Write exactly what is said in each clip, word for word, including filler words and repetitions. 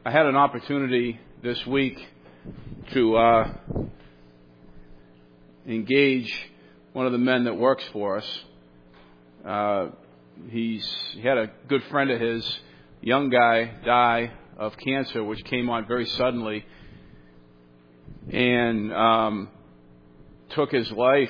I had an opportunity this week to uh, engage one of the men that works for us. Uh, he's he had a good friend of his, young guy, die of cancer, which came on very suddenly, and um, took his life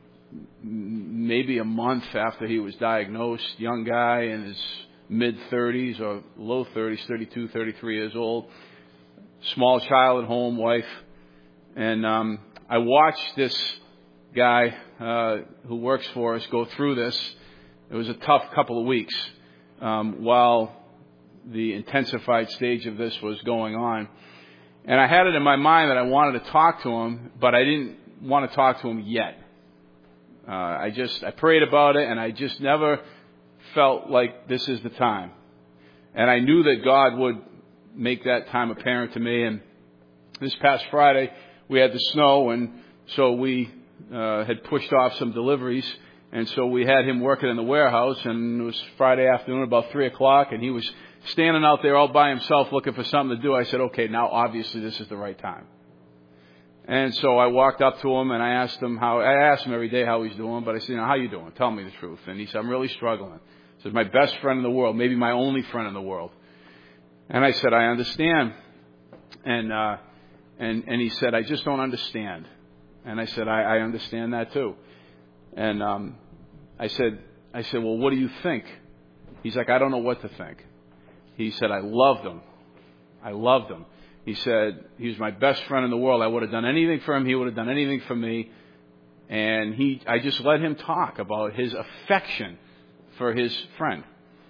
maybe a month after he was diagnosed. Young guy in his mid-thirties or low thirties, thirty-two, thirty-three years old. Small child at home, wife. And um, I watched this guy uh, who works for us go through this. It was a tough couple of weeks um, while the intensified stage of this was going on. And I had it in my mind that I wanted to talk to him, but I didn't want to talk to him yet. Uh, I just, I prayed about it, and I just never felt like this is the time. And I knew that God would make that time apparent to me. And this past Friday, we had the snow, and so we uh, had pushed off some deliveries. And so we had him working in the warehouse, and it was Friday afternoon, about three o'clock, and he was standing out there all by himself looking for something to do. I said, okay, now obviously this is the right time. And so I walked up to him, and I asked him how, I asked him every day how he's doing, but I said, you know, how you doing? Tell me the truth. And he said, I'm really struggling. He said, my best friend in the world, maybe my only friend in the world. And I said, I understand. And, uh, and, and he said, I just don't understand. And I said, I, I understand that too. And, um, I said, I said, well, what do you think? He's like, I don't know what to think. He said, I loved him. I loved him. He said, he was my best friend in the world. I would have done anything for him. He would have done anything for me. And he, I just let him talk about his affection for his friend.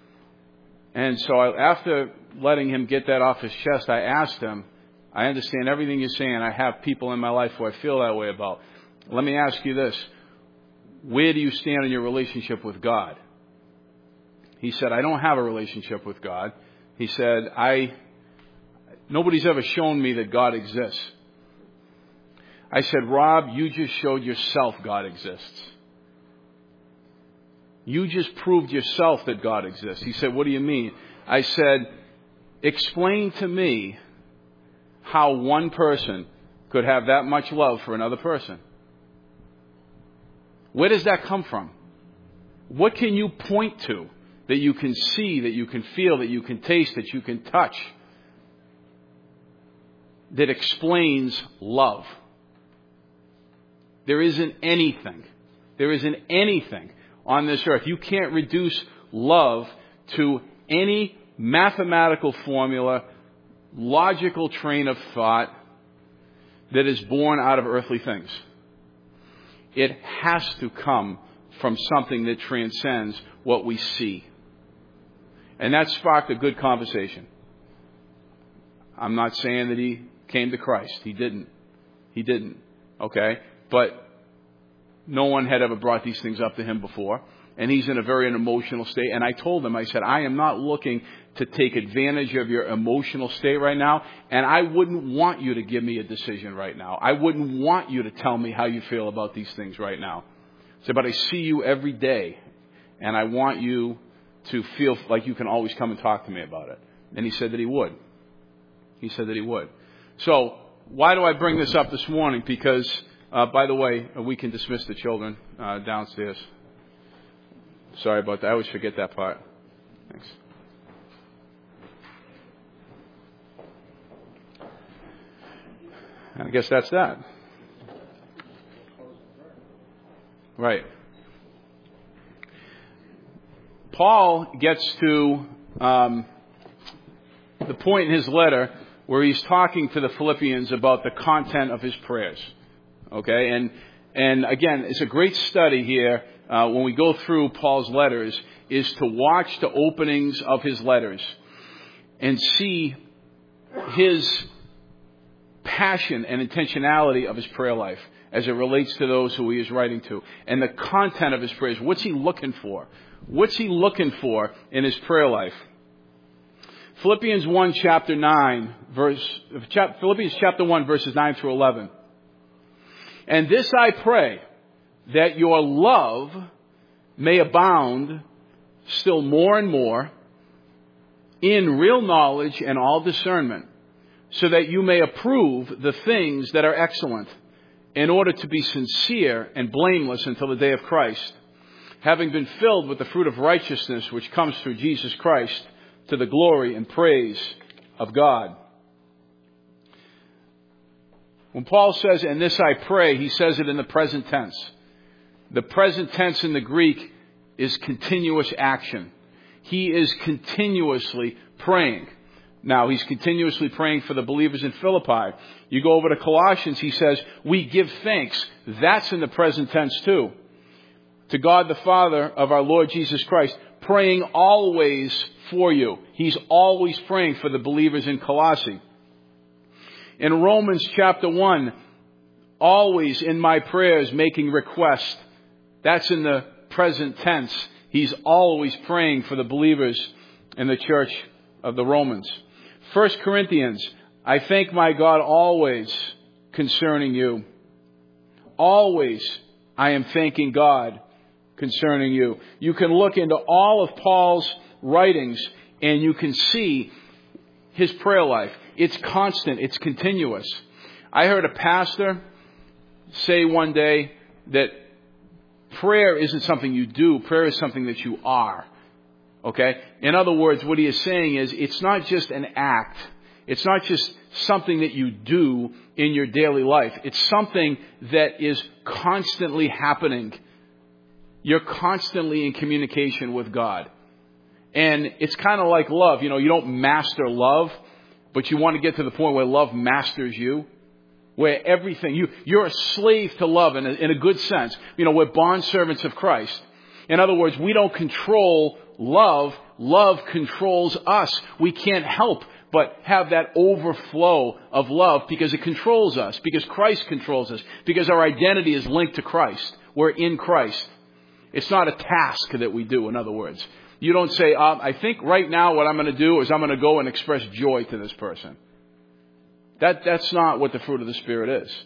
And so I, after letting him get that off his chest, I asked him, I understand everything you're saying. I have people in my life who I feel that way about. Let me ask you this. Where do you stand in your relationship with God? He said, I don't have a relationship with God. He said, I, nobody's ever shown me that God exists. I said, Rob, you just showed yourself God exists. You just proved yourself that God exists. He said, what do you mean? I said, explain to me how one person could have that much love for another person. Where does that come from? What can you point to that you can see, that you can feel, that you can taste, that you can touch, that explains love? There isn't anything. There isn't anything on this earth. You can't reduce love to any mathematical formula, logical train of thought that is born out of earthly things. It has to come from something that transcends what we see. And that sparked a good conversation. I'm not saying that he came to Christ. He didn't. He didn't. Okay? But no one had ever brought these things up to him before. And he's in a very emotional state. And I told him, I said, I am not looking to take advantage of your emotional state right now. And I wouldn't want you to give me a decision right now. I wouldn't want you to tell me how you feel about these things right now. I said, but I see you every day. And I want you to feel like you can always come and talk to me about it. And he said that he would. He said that he would. So why do I bring this up this morning? Because, uh, by the way, we can dismiss the children uh, downstairs. Sorry about that. I always forget that part. Thanks. I guess that's that. Right. Paul gets to um, the point in his letter where he's talking to the Philippians about the content of his prayers. Okay? And, and again, it's a great study here. Uh, when we go through Paul's letters, is to watch the openings of his letters and see his passion and intentionality of his prayer life as it relates to those who he is writing to. And the content of his prayers. What's he looking for? What's he looking for in his prayer life? Philippians one, chapter nine, verse, Philippians chapter one, verses nine through eleven. And this I pray, that your love may abound still more and more in real knowledge and all discernment, so that you may approve the things that are excellent, in order to be sincere and blameless until the day of Christ, having been filled with the fruit of righteousness which comes through Jesus Christ, to the glory and praise of God. When Paul says, "And this I pray," he says it in the present tense. The present tense in the Greek is continuous action. He is continuously praying. Now, he's continuously praying for the believers in Philippi. You go over to Colossians, he says, "We give thanks." That's in the present tense too. To God the Father of our Lord Jesus Christ, praying always for you. He's always praying for the believers in Colossae. In Romans chapter one, always in my prayers making request. That's in the present tense. He's always praying for the believers in the church of the Romans. First Corinthians, "I thank my God always concerning you." Always I am thanking God concerning you. You can look into all of Paul's writings and you can see his prayer life. It's constant. It's continuous. I heard a pastor say one day that prayer isn't something you do. Prayer is something that you are. Okay? In other words, what he is saying is it's not just an act. It's not just something that you do in your daily life. It's something that is constantly happening. You're constantly in communication with God. And it's kind of like love. You know, you don't master love, but you want to get to the point where love masters you. Where everything, you, you're a slave to love in a, in a good sense. You know, we're bondservants of Christ. In other words, we don't control love. Love controls us. We can't help but have that overflow of love because it controls us, because Christ controls us, because our identity is linked to Christ. We're in Christ. It's not a task that we do, in other words. You don't say, um, I think right now what I'm going to do is I'm going to go and express joy to this person. That, that's not what the fruit of the Spirit is.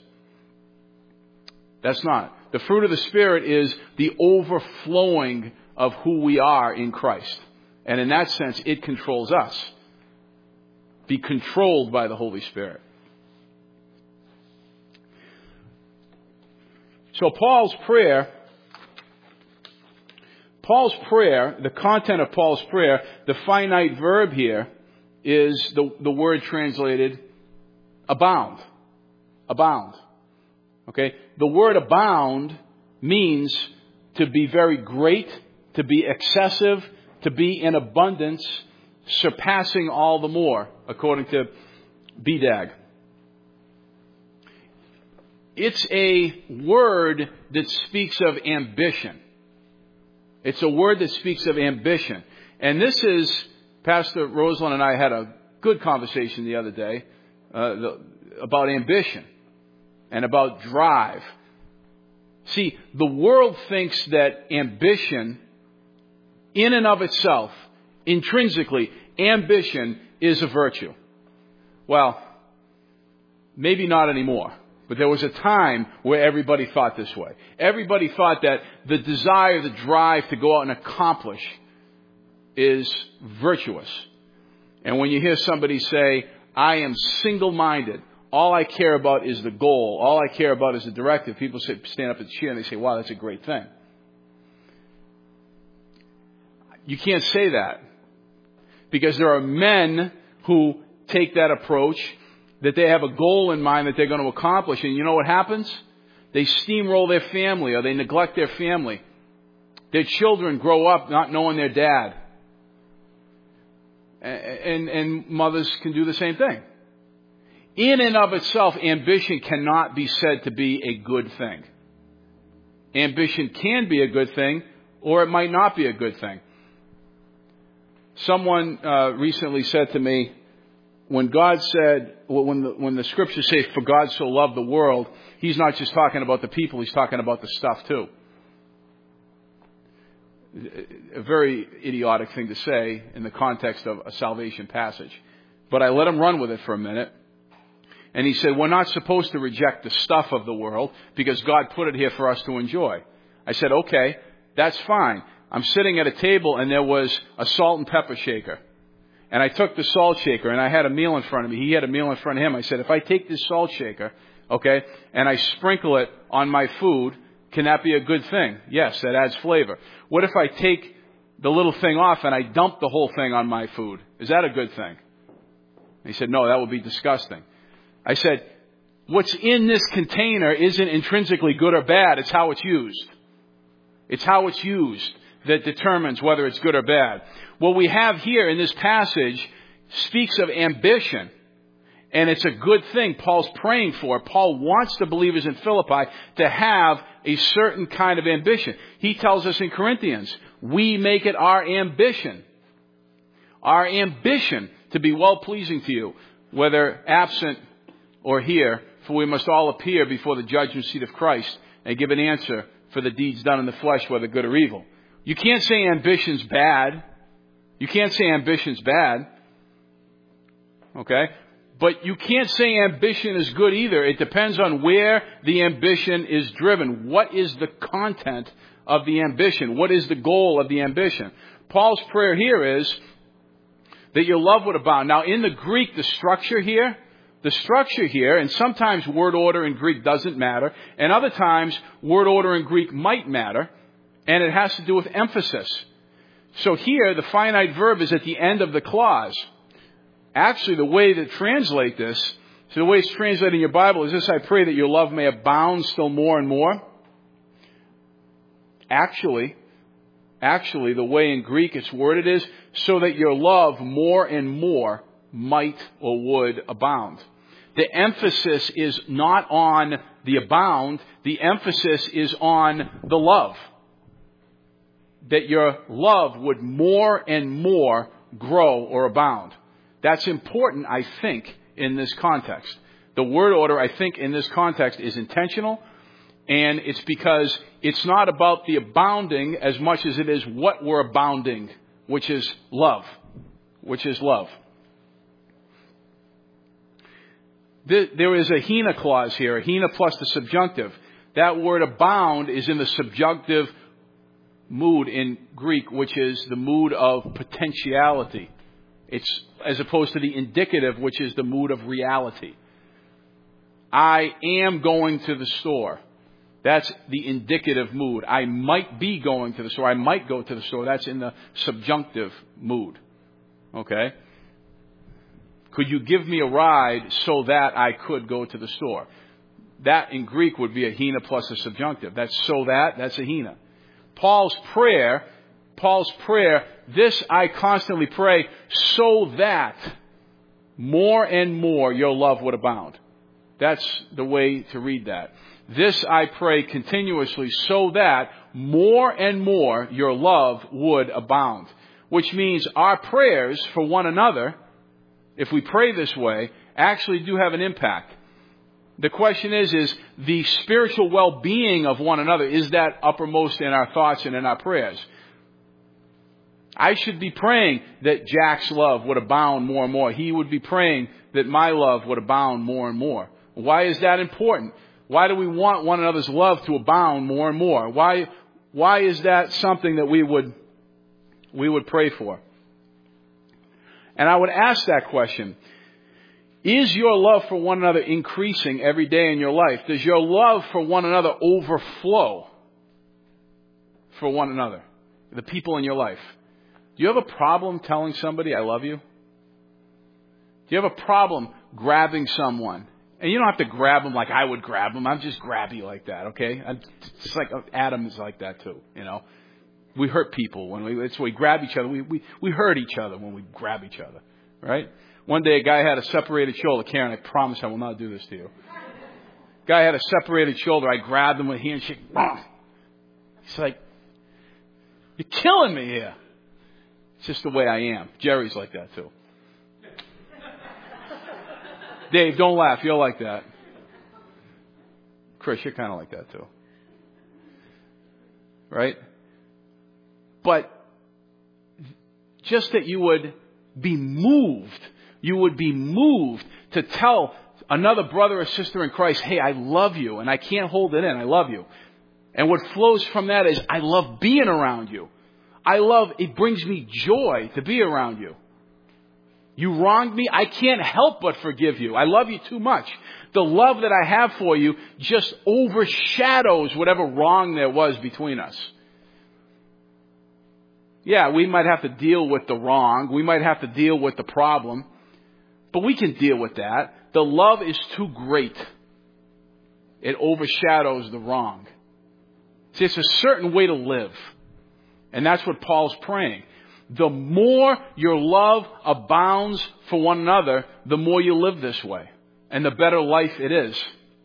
That's not. The fruit of the Spirit is the overflowing of who we are in Christ. And in that sense, it controls us. Be controlled by the Holy Spirit. So Paul's prayer, Paul's prayer, the content of Paul's prayer, the finite verb here is the, the word translated abound. Abound. Okay? The word abound means to be very great, to be excessive, to be in abundance, surpassing all the more, according to B D A G. It's a word that speaks of ambition. It's a word that speaks of ambition. And this is, Pastor Rosalind and I had a good conversation the other day uh, the, about ambition and about drive. See, the world thinks that ambition, in and of itself, intrinsically, ambition is a virtue. Well, maybe not anymore. But there was a time where everybody thought this way. Everybody thought that the desire, the drive to go out and accomplish is virtuous. And when you hear somebody say, I am single-minded, all I care about is the goal, all I care about is the directive, people say, stand up and cheer and they say, wow, that's a great thing. You can't say that. Because there are men who take that approach, that they have a goal in mind that they're going to accomplish. And you know what happens? They steamroll their family or they neglect their family. Their children grow up not knowing their dad. And, and mothers can do the same thing. In and of itself, ambition cannot be said to be a good thing. Ambition can be a good thing, or it might not be a good thing. Someone uh, recently said to me, when God said, when the, when the scriptures say, for God so loved the world, he's not just talking about the people, he's talking about the stuff too. A very idiotic thing to say in the context of a salvation passage. But I let him run with it for a minute. And he said, we're not supposed to reject the stuff of the world because God put it here for us to enjoy. I said, okay, that's fine. I'm sitting at a table and there was a salt and pepper shaker. and I took the salt shaker, and I had a meal in front of me. He had a meal in front of him. I said, if I take this salt shaker, okay, and I sprinkle it on my food, can that be a good thing? Yes, that adds flavor. What if I take the little thing off and I dump the whole thing on my food? Is that a good thing? He said, no, that would be disgusting. I said, what's in this container isn't intrinsically good or bad. It's how it's used. It's how it's used that determines whether it's good or bad. What we have here in this passage speaks of ambition. And it's a good thing Paul's praying for. Paul wants the believers in Philippi to have a certain kind of ambition. He tells us in Corinthians, we make it our ambition. Our ambition to be well-pleasing to you, whether absent or here, for we must all appear before the judgment seat of Christ and give an answer for the deeds done in the flesh, whether good or evil. You can't say ambition's bad. You can't say ambition's bad. Okay? But you can't say ambition is good either. It depends on where the ambition is driven. What is the content of the ambition? What is the goal of the ambition? Paul's prayer here is that your love would abound. Now, in the Greek, the structure here, the structure here, and sometimes word order in Greek doesn't matter, and other times word order in Greek might matter, and it has to do with emphasis. So here, the finite verb is at the end of the clause. Actually, the way to translate this, so the way it's translated in your Bible is this: I pray that your love may abound still more and more. Actually, actually, the way in Greek it's worded is, so that your love more and more might or would abound. The emphasis is not on the abound. The emphasis is on the love. That your love would more and more grow or abound. That's important, I think, in this context. The word order, I think, in this context is intentional, and it's because it's not about the abounding as much as it is what we're abounding, which is love. Which is love. There is a hina clause here, a hina plus the subjunctive. That word abound is in the subjunctive mood in Greek, which is the mood of potentiality. It's as opposed to the indicative, which is the mood of reality. I am going to the store. That's the indicative mood. I might be going to the store. I might go to the store. That's in the subjunctive mood. Okay? Could you give me a ride so that I could go to the store? That in Greek would be a hina plus a subjunctive. That's so that, that's a hina. Paul's prayer, Paul's prayer, this I constantly pray so that more and more your love would abound. That's the way to read that. This I pray continuously so that more and more your love would abound. Which means our prayers for one another, if we pray this way, actually do have an impact. The question is, is the spiritual well-being of one another, is that uppermost in our thoughts and in our prayers? I should be praying that Jack's love would abound more and more. He would be praying that my love would abound more and more. Why is that important? Why do we want one another's love to abound more and more? Why, why is that something that we would, we would pray for? And I would ask that question. Is your love for one another increasing every day in your life? Does your love for one another overflow for one another? The people in your life. Do you have a problem telling somebody, I love you? Do you have a problem grabbing someone? And you don't have to grab them like I would grab them. I'm just grabby like that, okay? I'm just like Adam is like that too, you know. We hurt people when we, it's when we grab each other. We, we, we hurt each other when we grab each other, right? One day a guy had a separated shoulder. Karen, I promise I will not do this to you. Guy had a separated shoulder. I grabbed him with a handshake. He's like, you're killing me here. It's just the way I am. Jerry's like that too. Dave, don't laugh. You're like that. Chris, you're kind of like that too. Right? But just that you would be moved, you would be moved to tell another brother or sister in Christ, hey, I love you, and I can't hold it in. I love you. And what flows from that is, I love being around you. I love, it brings me joy to be around you. You wronged me. I can't help but forgive you. I love you too much. The love that I have for you just overshadows whatever wrong there was between us. Yeah, we might have to deal with the wrong. We might have to deal with the problem. But we can deal with that. The love is too great. It overshadows the wrong. See, it's a certain way to live. And that's what Paul's praying. The more your love abounds for one another, the more you live this way. And the better life it is.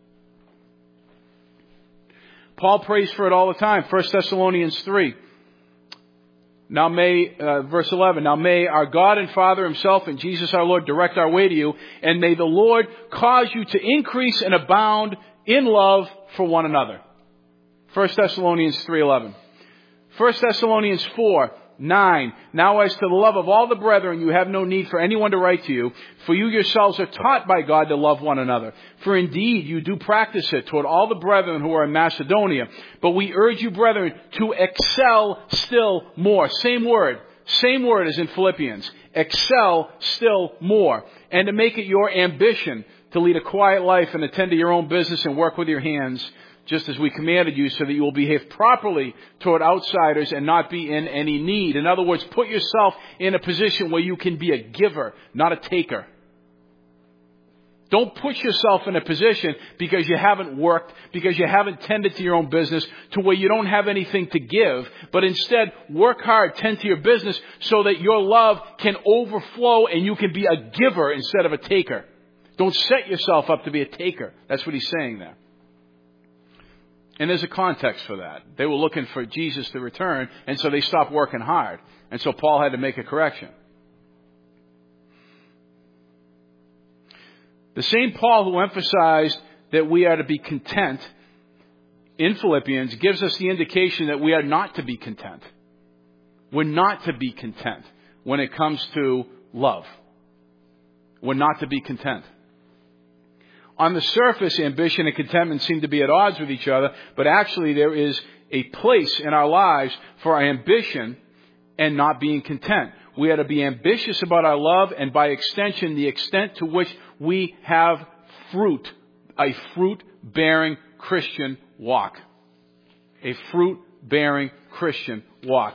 Paul prays for it all the time. First Thessalonians three. Now may, uh, verse eleven, now may our God and Father himself and Jesus our Lord direct our way to you, and may the Lord cause you to increase and abound in love for one another. First Thessalonians three eleven. First Thessalonians four nine. Now as to the love of all the brethren, you have no need for anyone to write to you, for you yourselves are taught by God to love one another. For indeed you do practice it toward all the brethren who are in Macedonia. But we urge you, brethren, to excel still more. Same word. Same word as in Philippians. Excel still more. And to make it your ambition to lead a quiet life and attend to your own business and work with your hands, just as we commanded you, so that you will behave properly toward outsiders and not be in any need. In other words, put yourself in a position where you can be a giver, not a taker. Don't put yourself in a position because you haven't worked, because you haven't tended to your own business, to where you don't have anything to give, but instead work hard, tend to your business, so that your love can overflow and you can be a giver instead of a taker. Don't set yourself up to be a taker. That's what he's saying there. And there's a context for that. They were looking for Jesus to return, and so they stopped working hard. And so Paul had to make a correction. The same Paul who emphasized that we are to be content in Philippians gives us the indication that we are not to be content. We're not to be content when it comes to love. We're not to be content. On the surface, ambition and contentment seem to be at odds with each other, but actually there is a place in our lives for our ambition and not being content. We are to be ambitious about our love, and by extension, the extent to which we have fruit, a fruit-bearing Christian walk. A fruit-bearing Christian walk.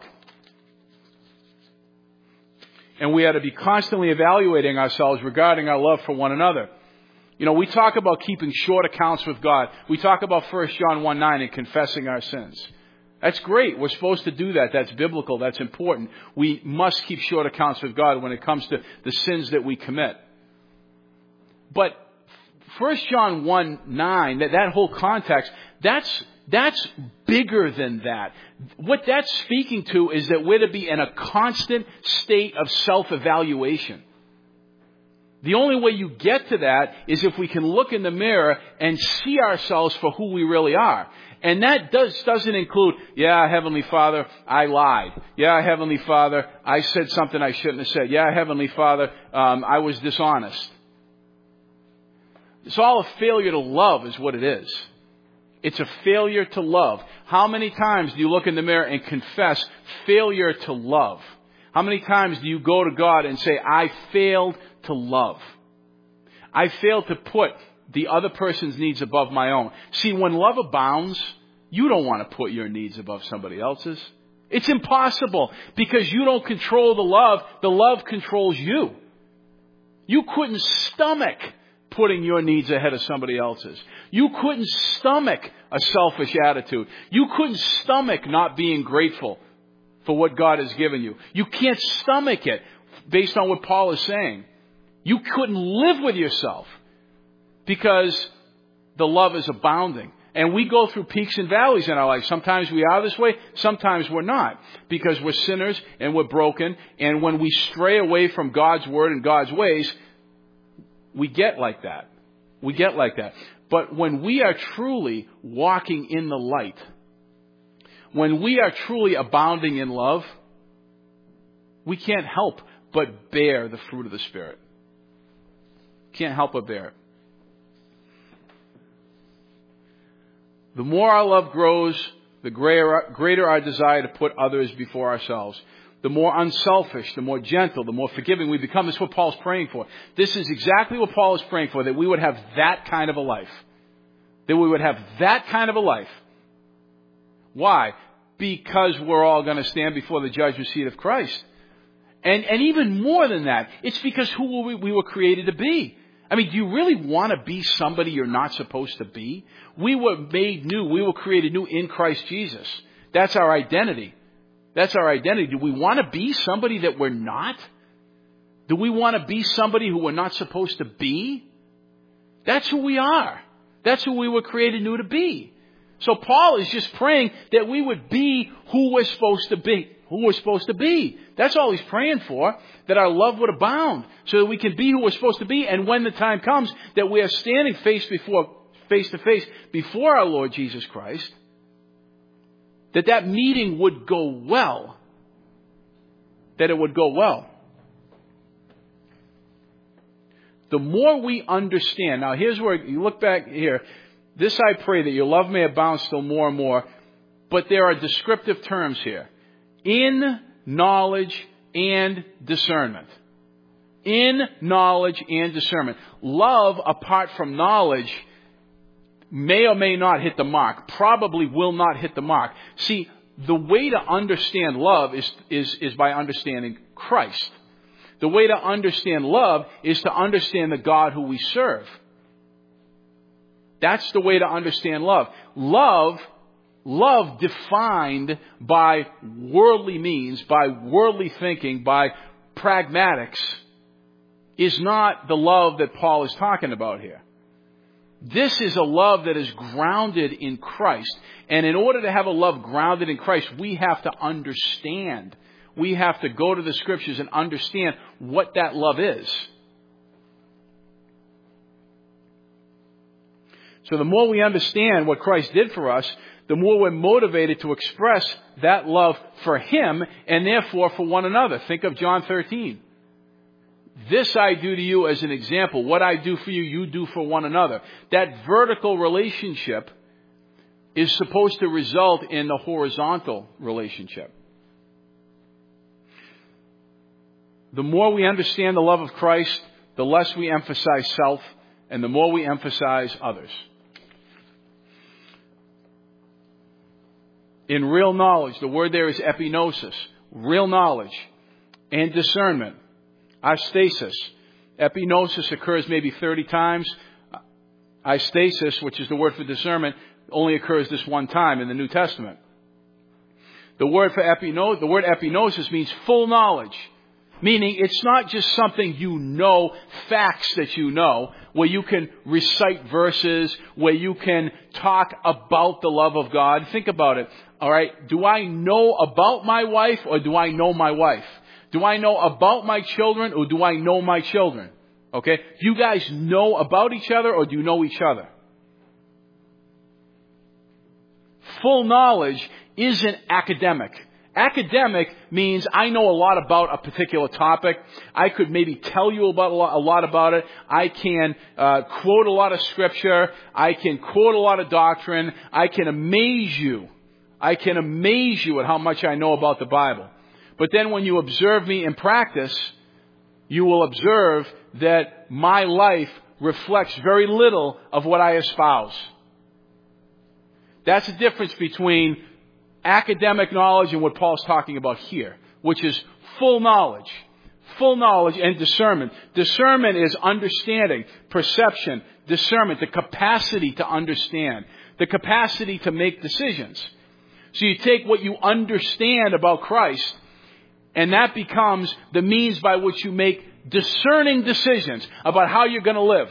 And we are to be constantly evaluating ourselves regarding our love for one another. You know, we talk about keeping short accounts with God. We talk about First John one nine and confessing our sins. That's great. We're supposed to do that. That's biblical. That's important. We must keep short accounts with God when it comes to the sins that we commit. But First John one nine, that, that whole context, that's, that's bigger than that. What that's speaking to is that we're to be in a constant state of self-evaluation. The only way you get to that is if we can look in the mirror and see ourselves for who we really are. And that does, doesn't include, yeah, Heavenly Father, I lied. Yeah, Heavenly Father, I said something I shouldn't have said. Yeah, Heavenly Father, um, I was dishonest. It's all a failure to love is what it is. It's a failure to love. How many times do you look in the mirror and confess failure to love? How many times do you go to God and say, I failed to love? I failed to put the other person's needs above my own. See, when love abounds, you don't want to put your needs above somebody else's. It's impossible because you don't control the love. The love controls you. You couldn't stomach putting your needs ahead of somebody else's. You couldn't stomach a selfish attitude. You couldn't stomach not being grateful for what God has given you. You can't stomach it based on what Paul is saying. You couldn't live with yourself because the love is abounding. And we go through peaks and valleys in our life. Sometimes we are this way, sometimes we're not. Because we're sinners and we're broken. And when we stray away from God's word and God's ways, we get like that. We get like that. But when we are truly walking in the light, when we are truly abounding in love, we can't help but bear the fruit of the Spirit. Can't help but bear it. The more our love grows, the greater, greater our desire to put others before ourselves. the more unselfish, the more gentle, the more forgiving we become. This is what Paul's praying for. This is exactly what Paul is praying for, that we would have that kind of a life. That we would have that kind of a life. Why? Because we're all going to stand before the judgment seat of Christ. And, and even more than that, it's because who we, we were created to be. I mean, do you really want to be somebody you're not supposed to be? We were made new. We were created new in Christ Jesus. That's our identity. That's our identity. Do we want to be somebody that we're not? Do we want to be somebody who we're not supposed to be? That's who we are. That's who we were created new to be. So Paul is just praying that we would be who we're supposed to be. Who we're supposed to be. That's all he's praying for. That our love would abound. So that we can be who we're supposed to be. And when the time comes that we are standing face before, face to face before our Lord Jesus Christ, that that meeting would go well. That it would go well. The more we understand. Now here's where you look back here. This I pray that your love may abound still more and more. But there are descriptive terms here. In knowledge and discernment. In knowledge and discernment. Love apart from knowledge may or may not hit the mark. Probably will not hit the mark. See, the way to understand love is, is, is by understanding Christ. The way to understand love is to understand the God who we serve. That's the way to understand love. Love, love defined by worldly means, by worldly thinking, by pragmatics, is not the love that Paul is talking about here. This is a love that is grounded in Christ. And in order to have a love grounded in Christ, we have to understand. We have to go to the Scriptures and understand what that love is. So the more we understand what Christ did for us, the more we're motivated to express that love for Him and therefore for one another. Think of John thirteen. This I do to you as an example. What I do for you, you do for one another. That vertical relationship is supposed to result in the horizontal relationship. The more we understand the love of Christ, the less we emphasize self, and the more we emphasize others. In real knowledge, the word there is epinosis, real knowledge, and discernment, astasis. Epinosis occurs maybe thirty times. Astasis, which is the word for discernment, only occurs this one time in the New Testament. The word for epino, the word epinosis means full knowledge. Meaning it's not just something you know, facts that you know, where you can recite verses, where you can talk about the love of God. Think about it. All right. Do I know about my wife or do I know my wife? Do I know about my children or do I know my children? Okay. Do you guys know about each other or do you know each other? Full knowledge isn't academic. Academic means I know a lot about a particular topic. I could maybe tell you about a lot, a lot about it. I can uh, quote a lot of scripture. I can quote a lot of doctrine. I can amaze you. I can amaze you at how much I know about the Bible. But then when you observe me in practice, you will observe that my life reflects very little of what I espouse. That's the difference between academic knowledge and what Paul's talking about here, which is full knowledge. Full knowledge and discernment. Discernment is understanding, perception, discernment, the capacity to understand, the capacity to make decisions. So you take what you understand about Christ, and that becomes the means by which you make discerning decisions about how you're going to live.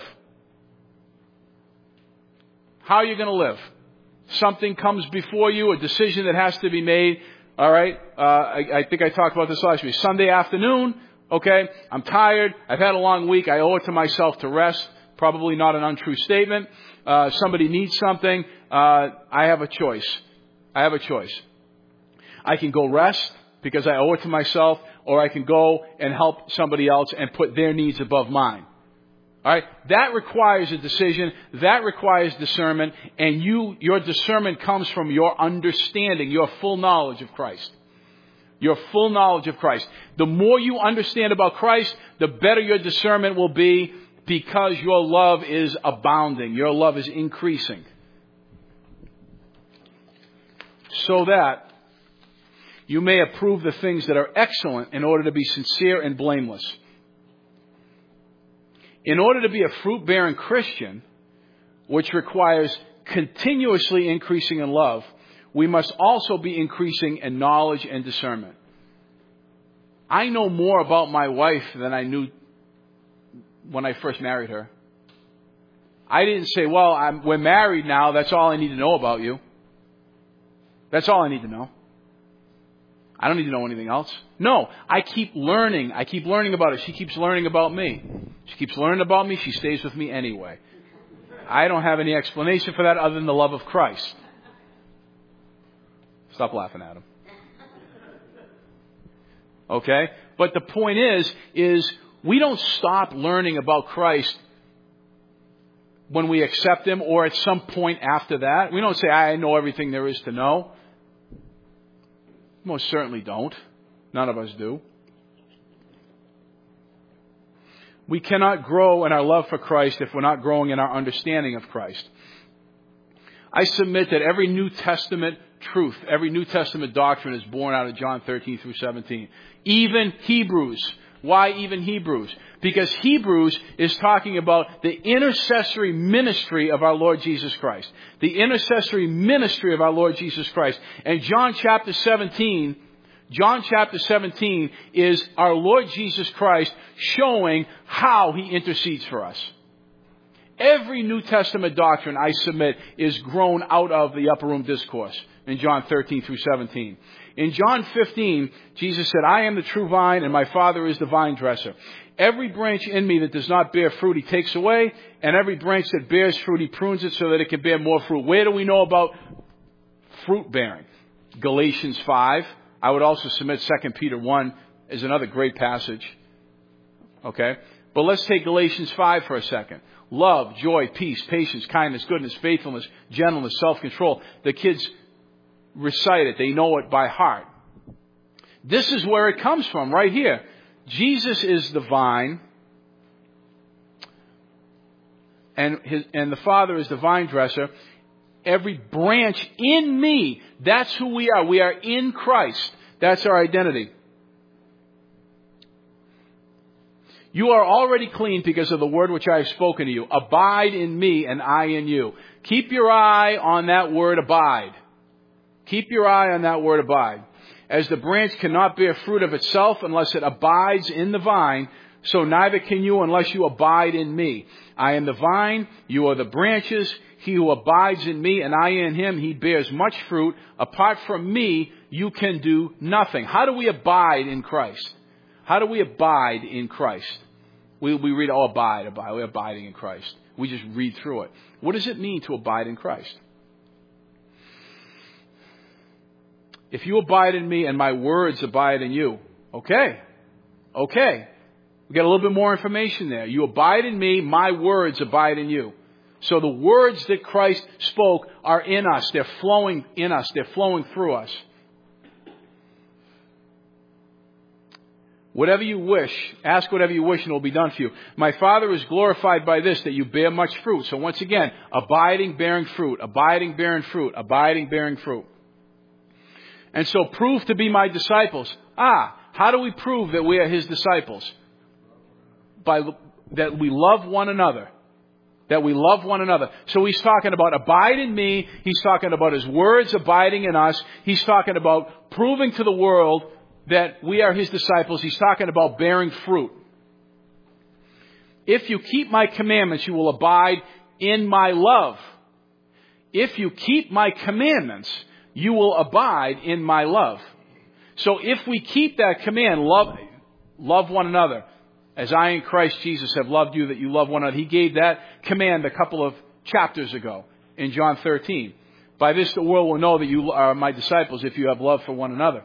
How you're going to live. Something comes before you, a decision that has to be made. All right. Uh, I, I think I talked about this last week. Sunday afternoon. Okay. I'm tired. I've had a long week. I owe it to myself to rest. Probably not an untrue statement. Uh, somebody needs something. Uh, I have a choice. I have a choice. I can go rest because I owe it to myself, or I can go and help somebody else and put their needs above mine. All right, that requires a decision. That requires discernment, and you, your discernment comes from your understanding, your full knowledge of Christ. Your full knowledge of Christ. The more you understand about Christ, the better your discernment will be, because your love is abounding. Your love is increasing. So that you may approve the things that are excellent in order to be sincere and blameless. In order to be a fruit-bearing Christian, which requires continuously increasing in love, we must also be increasing in knowledge and discernment. I know more about my wife than I knew when I first married her. I didn't say, well, I'm, we're married now, that's all I need to know about you. That's all I need to know. I don't need to know anything else. No, I keep learning. I keep learning about her. She keeps learning about me. She keeps learning about me. She stays with me anyway. I don't have any explanation for that other than the love of Christ. Stop laughing at him. Okay? But the point is, is we don't stop learning about Christ when we accept Him or at some point after that. We don't say, I know everything there is to know. Most certainly don't. None of us do. We cannot grow in our love for Christ if we're not growing in our understanding of Christ. I submit that every New Testament truth, every New Testament doctrine is born out of John thirteen through seventeen. Even Hebrews. Why even Hebrews? Because Hebrews is talking about the intercessory ministry of our Lord Jesus Christ. The intercessory ministry of our Lord Jesus Christ. And John chapter seventeen, John chapter seventeen is our Lord Jesus Christ showing how He intercedes for us. Every New Testament doctrine, I submit, is grown out of the upper room discourse in John thirteen through seventeen. In John fifteen, Jesus said, I am the true vine and my Father is the vine dresser. Every branch in me that does not bear fruit, He takes away. And every branch that bears fruit, He prunes it so that it can bear more fruit. Where do we know about fruit bearing? Galatians five. I would also submit Second Peter one is another great passage. Okay? But let's take Galatians five for a second. Love, joy, peace, patience, kindness, goodness, faithfulness, gentleness, self-control. The kids recite it. They know it by heart. This is where it comes from, right here. Jesus is the vine, and his, and the Father is the vine dresser. Every branch in me, that's who we are. We are in Christ. That's our identity. You are already clean because of the word which I have spoken to you. Abide in me and I in you. Keep your eye on that word abide. Keep your eye on that word abide. As the branch cannot bear fruit of itself unless it abides in the vine, so neither can you unless you abide in me. I am the vine, you are the branches. He who abides in me and I in him, he bears much fruit. Apart from me, you can do nothing. How do we abide in Christ? How do we abide in Christ? We, we read, oh, abide, abide. We're abiding in Christ. We just read through it. What does it mean to abide in Christ? If you abide in me and my words abide in you. Okay. Okay. We got a little bit more information there. You abide in me, my words abide in you. So the words that Christ spoke are in us. They're flowing in us. They're flowing through us. Whatever you wish, ask whatever you wish and it will be done for you. My Father is glorified by this, that you bear much fruit. So once again, abiding, bearing fruit, abiding, bearing fruit, abiding, bearing fruit. And so prove to be my disciples. Ah, how do we prove that we are His disciples? By that we love one another. That we love one another. So He's talking about abide in me. He's talking about His words abiding in us. He's talking about proving to the world that we are His disciples. He's talking about bearing fruit. If you keep my commandments, you will abide in my love. If you keep my commandments, you will abide in my love. So if we keep that command, love, love one another, as I in Christ Jesus have loved you, that you love one another. He gave that command a couple of chapters ago in John thirteen. By this the world will know that you are my disciples if you have love for one another.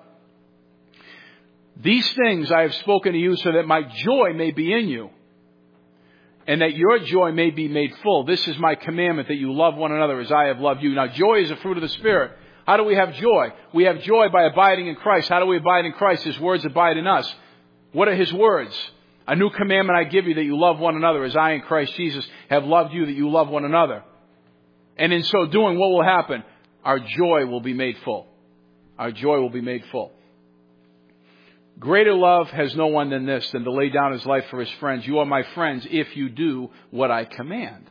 These things I have spoken to you so that my joy may be in you and that your joy may be made full. This is my commandment, that you love one another as I have loved you. Now, joy is a fruit of the Spirit. How do we have joy? We have joy by abiding in Christ. How do we abide in Christ? His words abide in us. What are His words? A new commandment I give you, that you love one another as I in Christ Jesus have loved you, that you love one another. And in so doing, what will happen? Our joy will be made full. Our joy will be made full. Greater love has no one than this, than to lay down his life for his friends. You are my friends if you do what I command.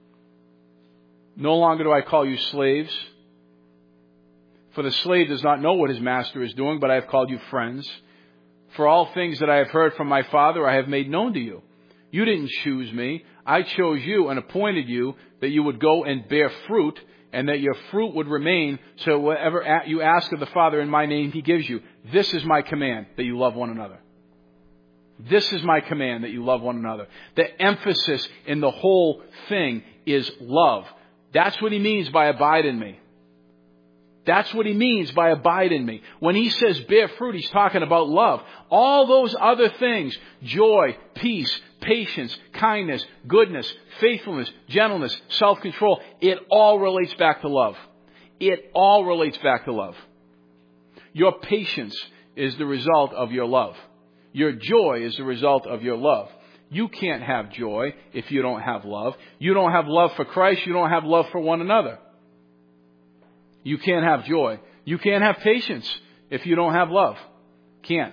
No longer do I call you slaves, for the slave does not know what his master is doing, but I have called you friends. For all things that I have heard from my Father, I have made known to you. You didn't choose me. I chose you and appointed you that you would go and bear fruit, and that your fruit would remain, so whatever you ask of the Father in my name, He gives you. This is my command, that you love one another. This is my command, that you love one another. The emphasis in the whole thing is love. That's what He means by abide in me. That's what He means by abide in me. When He says bear fruit, He's talking about love. All those other things, joy, peace, patience, kindness, goodness, faithfulness, gentleness, self-control, it all relates back to love. It all relates back to love. Your patience is the result of your love. Your joy is the result of your love. You can't have joy if you don't have love. You don't have love for Christ. You don't have love for one another. You can't have joy. You can't have patience if you don't have love. Can't.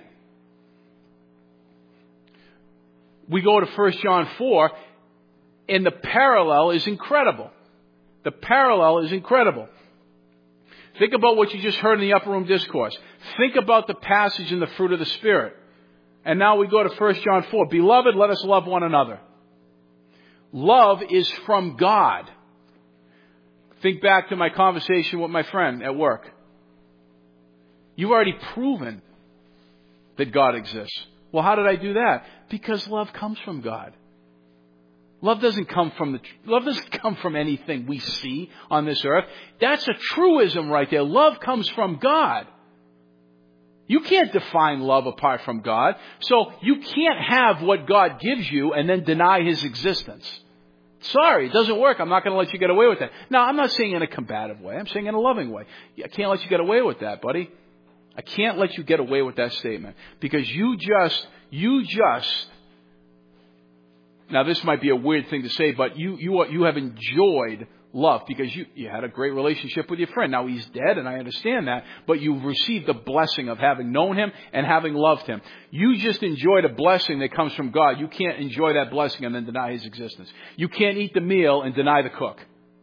We go to First John four, and the parallel is incredible. The parallel is incredible. Think about what you just heard in the upper room discourse. Think about the passage in the fruit of the Spirit. And now we go to First John four. Beloved, let us love one another. Love is from God. Think back to my conversation with my friend at work. You've already proven that God exists. Well, how did I do that? Because love comes from God. Love doesn't come from the, love doesn't come from anything we see on this earth. That's a truism right there. Love comes from God. You can't define love apart from God. So you can't have what God gives you and then deny His existence. Sorry, it doesn't work. I'm not going to let you get away with that. Now, I'm not saying in a combative way. I'm saying in a loving way. I can't let you get away with that, buddy. I can't let you get away with that statement. Because you just, you just, now this might be a weird thing to say, but you, you, are, you have enjoyed love because you, you had a great relationship with your friend. Now he's dead and I understand that, but you've received the blessing of having known him and having loved him. You just enjoyed a blessing that comes from God. You can't enjoy that blessing and then deny His existence. You can't eat the meal and deny the cook.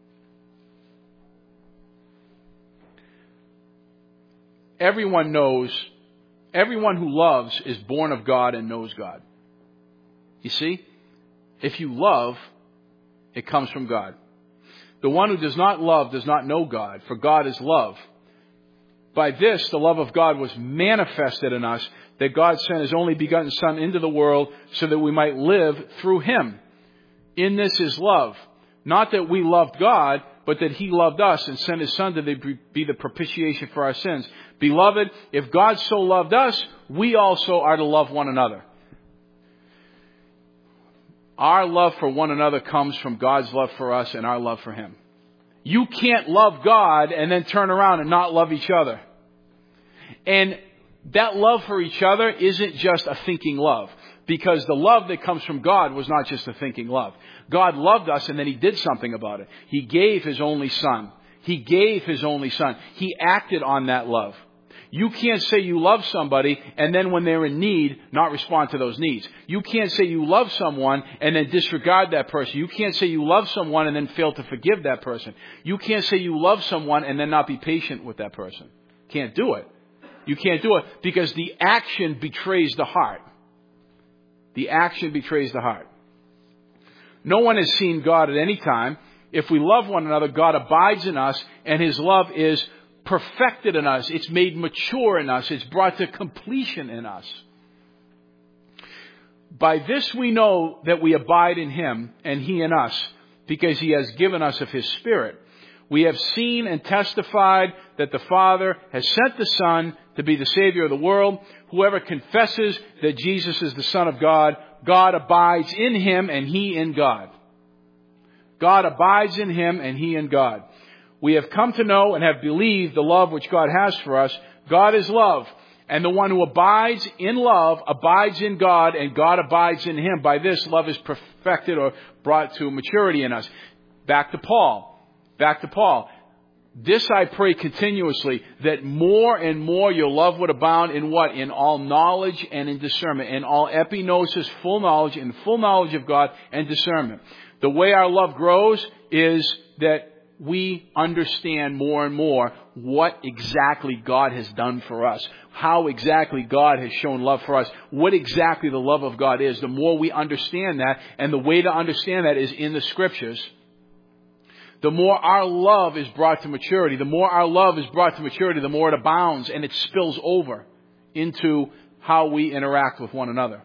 Everyone knows, everyone who loves is born of God and knows God. You see? If you love, it comes from God. The one who does not love does not know God, for God is love. By this, the love of God was manifested in us, that God sent His only begotten Son into the world so that we might live through Him. In this is love. Not that we loved God, but that He loved us and sent His Son to be the propitiation for our sins. Beloved, if God so loved us, we also are to love one another. Our love for one another comes from God's love for us and our love for Him. You can't love God and then turn around and not love each other. And that love for each other isn't just a thinking love. Because the love that comes from God was not just a thinking love. God loved us and then He did something about it. He gave His only Son. He gave His only Son. He acted on that love. You can't say you love somebody and then when they're in need, not respond to those needs. You can't say you love someone and then disregard that person. You can't say you love someone and then fail to forgive that person. You can't say you love someone and then not be patient with that person. Can't do it. You can't do it because the action betrays the heart. The action betrays the heart. No one has seen God at any time. If we love one another, God abides in us and His love is perfected in us. It's made mature in us. It's brought to completion in us. By this we know that we abide in Him and He in us, because He has given us of His Spirit. We have seen and testified that the Father has sent the Son to be the Savior of the world. Whoever confesses that Jesus is the Son of God, God abides in Him and He in God. God abides in Him and He in God. We have come to know and have believed the love which God has for us. God is love. And the one who abides in love abides in God, and God abides in him. By this, love is perfected or brought to maturity in us. Back to Paul. Back to Paul. This I pray continuously, that more and more your love would abound in what? In all knowledge and in discernment. In all epignosis, full knowledge, and full knowledge of God and discernment. The way our love grows is that we understand more and more what exactly God has done for us. How exactly God has shown love for us. What exactly the love of God is. The more we understand that, and the way to understand that is in the Scriptures, the more our love is brought to maturity. The more our love is brought to maturity, the more it abounds and it spills over into how we interact with one another.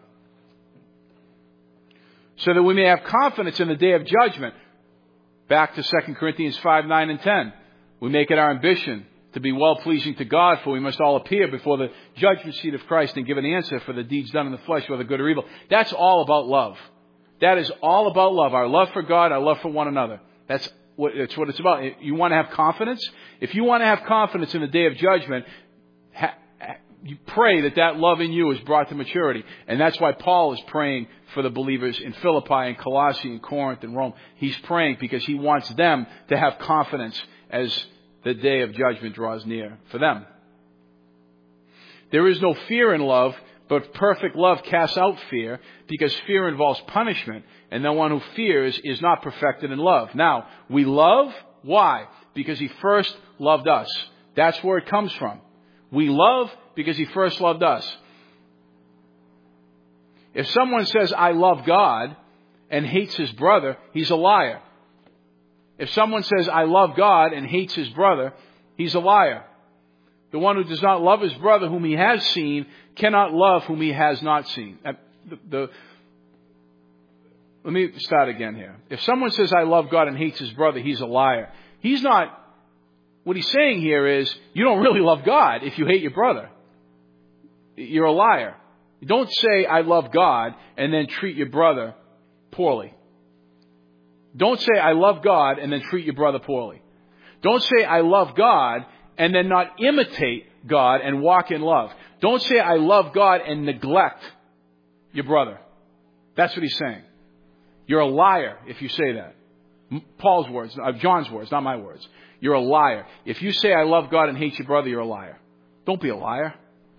So that we may have confidence in the day of judgment. Back to Second Corinthians five, nine, and ten. We make it our ambition to be well-pleasing to God, for we must all appear before the judgment seat of Christ and give an answer for the deeds done in the flesh, whether good or evil. That's all about love. That is all about love. Our love for God, our love for one another. That's what, that's what it's about. You want to have confidence? If you want to have confidence in the day of judgment, ha, you pray that that love in you is brought to maturity. And that's why Paul is praying for the believers in Philippi and Colossae and Corinth and Rome. He's praying because he wants them to have confidence as the day of judgment draws near for them. There is no fear in love, but perfect love casts out fear, because fear involves punishment, and the one who fears is not perfected in love. Now, we love. Why? Because he first loved us. That's where it comes from. We love because he first loved us. If someone says, I love God, and hates his brother, he's a liar. If someone says, I love God, and hates his brother, he's a liar. The one who does not love his brother whom he has seen cannot love whom he has not seen. The, the, let me start again here. If someone says, I love God, and hates his brother, he's a liar. He's not, what he's saying here is, you don't really love God if you hate your brother. You're a liar. Don't say, I love God, and then treat your brother poorly. Don't say, I love God, and then treat your brother poorly. Don't say, I love God, and then not imitate God and walk in love. Don't say, I love God, and neglect your brother. That's what he's saying. You're a liar if you say that. Paul's words, John's words, not my words. You're a liar. If you say, I love God, and hate your brother, you're a liar. Don't be a liar.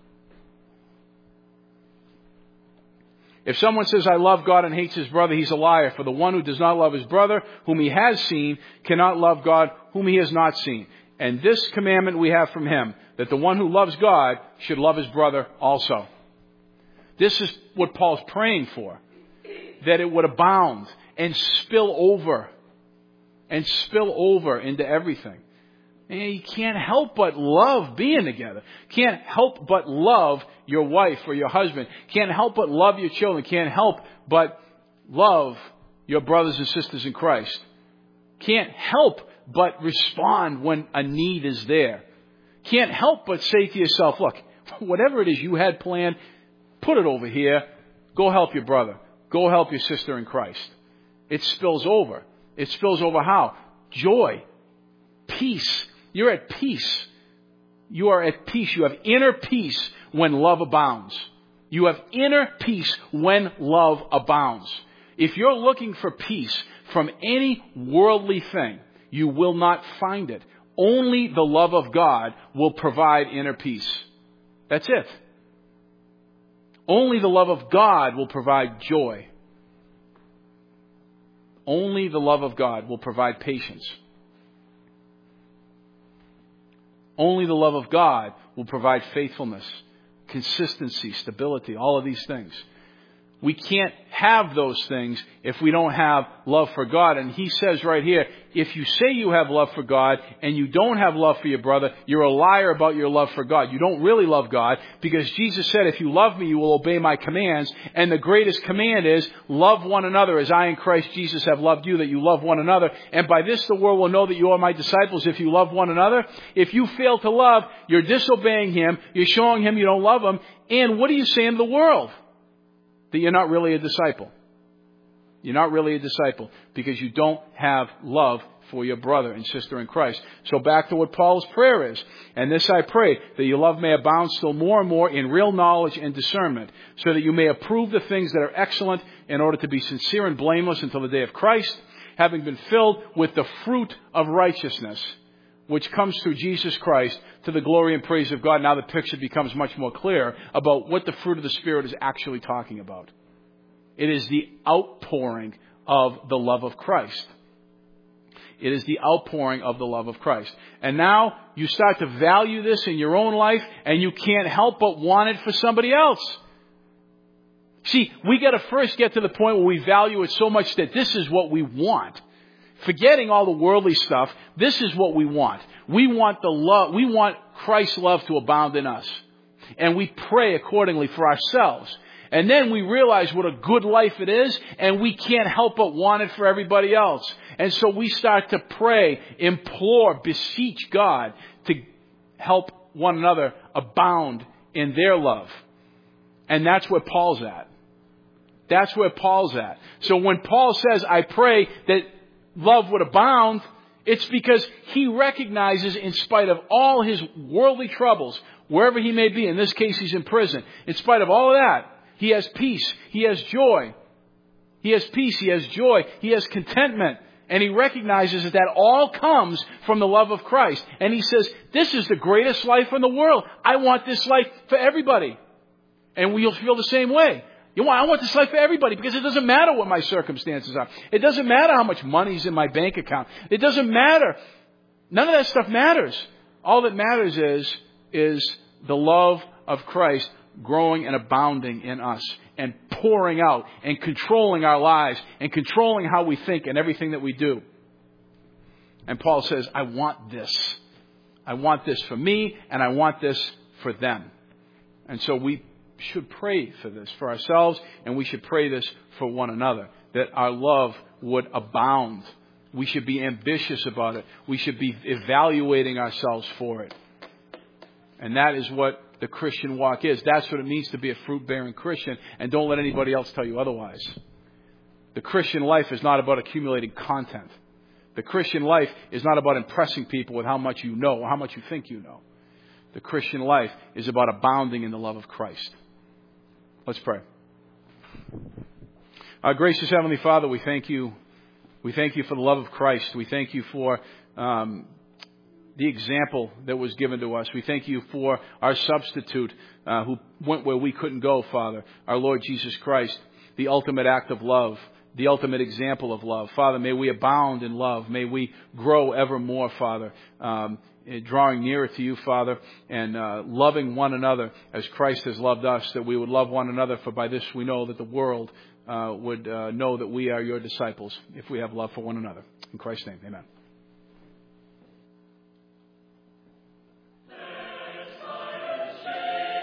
If someone says, I love God, and hates his brother, he's a liar. For the one who does not love his brother, whom he has seen, cannot love God, whom he has not seen. And this commandment we have from him, that the one who loves God should love his brother also. This is what Paul's praying for. That it would abound and spill over. And spill over into everything. And you can't help but love being together. Can't help but love your wife or your husband. Can't help but love your children. Can't help but love your brothers and sisters in Christ. Can't help but respond when a need is there. Can't help but say to yourself, look, whatever it is you had planned, put it over here. Go help your brother. Go help your sister in Christ. It spills over. It spills over how? Joy. Peace. You're at peace. You are at peace. You have inner peace when love abounds. You have inner peace when love abounds. If you're looking for peace from any worldly thing, you will not find it. Only the love of God will provide inner peace. That's it. Only the love of God will provide joy. Only the love of God will provide patience. Only the love of God will provide faithfulness, consistency, stability, all of these things. We can't have those things if we don't have love for God. And he says right here, if you say you have love for God and you don't have love for your brother, you're a liar about your love for God. You don't really love God, because Jesus said, if you love me, you will obey my commands. And the greatest command is, love one another as I in Christ Jesus have loved you, that you love one another. And by this the world will know that you are my disciples, if you love one another. If you fail to love, you're disobeying him. You're showing him you don't love him. And what are you saying to the world? That you're not really a disciple. You're not really a disciple because you don't have love for your brother and sister in Christ. So back to what Paul's prayer is. And this I pray, that your love may abound still more and more in real knowledge and discernment, so that you may approve the things that are excellent, in order to be sincere and blameless until the day of Christ, having been filled with the fruit of righteousness, which comes through Jesus Christ, to the glory and praise of God. Now the picture becomes much more clear about what the fruit of the Spirit is actually talking about. It is the outpouring of the love of Christ. It is the outpouring of the love of Christ. And now you start to value this in your own life, and you can't help but want it for somebody else. See, we got to first get to the point where we value it so much that this is what we want. Forgetting all the worldly stuff, this is what we want. We want the love, we want Christ's love to abound in us. And we pray accordingly for ourselves. And then we realize what a good life it is, and we can't help but want it for everybody else. And so we start to pray, implore, beseech God to help one another abound in their love. And that's where Paul's at. That's where Paul's at. So when Paul says, I pray that love would abound, it's because he recognizes, in spite of all his worldly troubles, wherever he may be, in this case he's in prison, in spite of all of that, he has peace, he has joy. He has peace, he has joy, he has contentment. And he recognizes that that all comes from the love of Christ. And he says, this is the greatest life in the world. I want this life for everybody. And we'll feel the same way. You want, I want this life for everybody, because it doesn't matter what my circumstances are. It doesn't matter how much money's in my bank account. It doesn't matter. None of that stuff matters. All that matters is, is the love of Christ growing and abounding in us and pouring out and controlling our lives and controlling how we think and everything that we do. And Paul says, I want this. I want this for me, and I want this for them. And so we should pray for this for ourselves, and we should pray this for one another, that our love would abound. We should be ambitious about it. We should be evaluating ourselves for it. And that is what the Christian walk is. That's what it means to be a fruit-bearing Christian, and don't let anybody else tell you otherwise. The Christian life is not about accumulating content. The Christian life is not about impressing people with how much you know or how much you think you know. The Christian life is about abounding in the love of Christ. Let's pray. Our gracious Heavenly Father, we thank you. We thank you for the love of Christ. We thank you for um, the example that was given to us. We thank you for our substitute uh, who went where we couldn't go, Father, our Lord Jesus Christ, the ultimate act of love, the ultimate example of love. Father, may we abound in love. May we grow ever more, Father, um, drawing nearer to you, Father, and uh, loving one another as Christ has loved us, that we would love one another, for by this we know that the world uh, would uh, know that we are your disciples, if we have love for one another. In Christ's name, amen.